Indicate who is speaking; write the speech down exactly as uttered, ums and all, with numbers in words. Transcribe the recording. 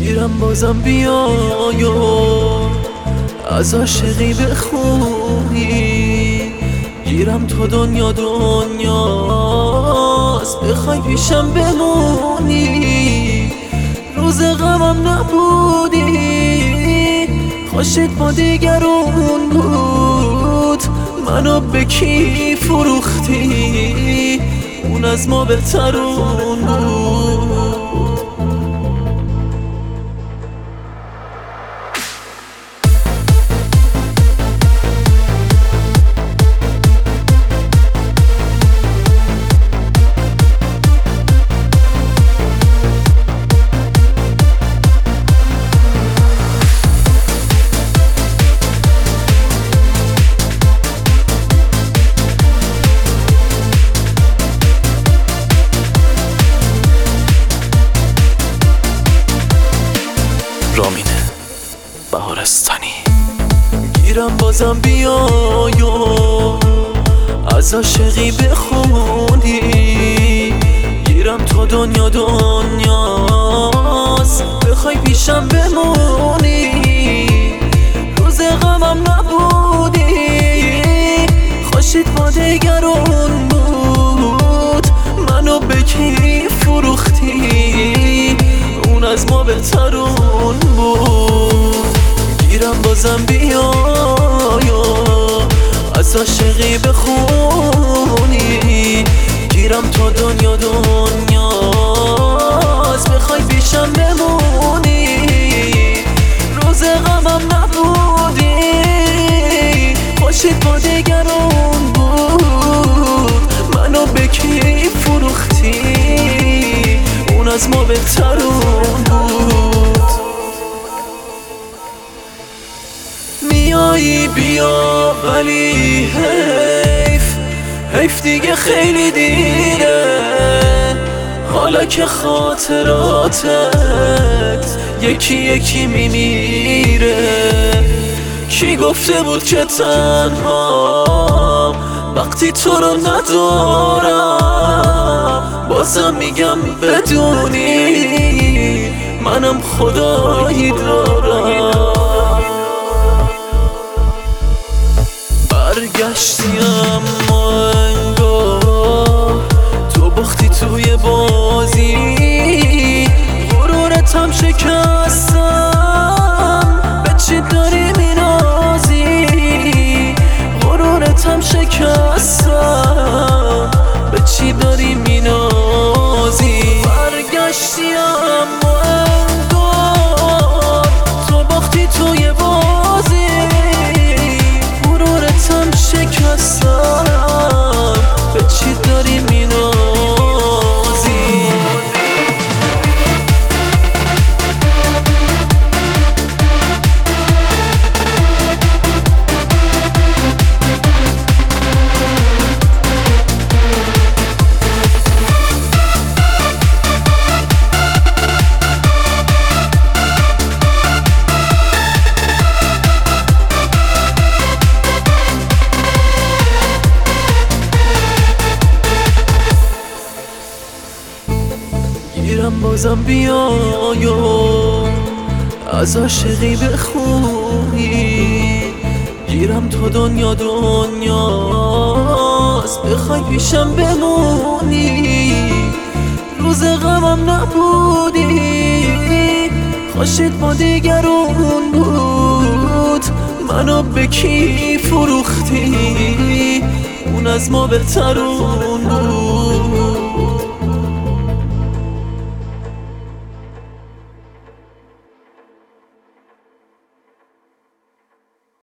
Speaker 1: گیرم بازم بیای و از عاشقی بخونی، گیرم تو دنیا دنیاست بخوای پیشم بمونی. روز غمم نبودی، خوشت با دیگرون بود، منو به کی فروختی؟ اون از ما بهترون بود. رامین بهارستانی. گیرم بازم بیای و از عاشقی بخونی، گیرم تو دنیا دنیاست بخوای پیشم بمونی. روز غمم نبودی، خوشت با دیگرون بود، منو به کی فروختی؟ اون از ما بهترون بود. گیرم بازم بیای و از عاشقی بخونی، گیرم تو دنیا دنیاست بخوای پیشم بمونی. روز غمم نبودی، خوشت با دیگرون بود، منو به کی فروختی؟ اون از ما بهترون بود. میایی بیا ولی حیف حیف دیگه خیلی دیره، حالا که خاطراتت یکی یکی میمیره. کی گفته بود که تنها وقتی تو رو ندارم؟ بازم میگم بدونی منم خدایی دارم. برگشتی اما انگار تو باختی توی بازی، غرورتم شکستم به چی داری مینازی؟ غرورتم شکستم به چی داری مینازی؟ برگشتی اما انگار تو باختی توی بازی، غرورتم شکستم به چی داری مینازی؟ گیرم بازم بیای و از عاشقی بخونی، گیرم تو دنیا دنیاست بخوای پیشم بمونی. روز غمم نبودی، خوشت با دیگرون بود، منو به کی فروختی؟ اون از ما بهترون بود.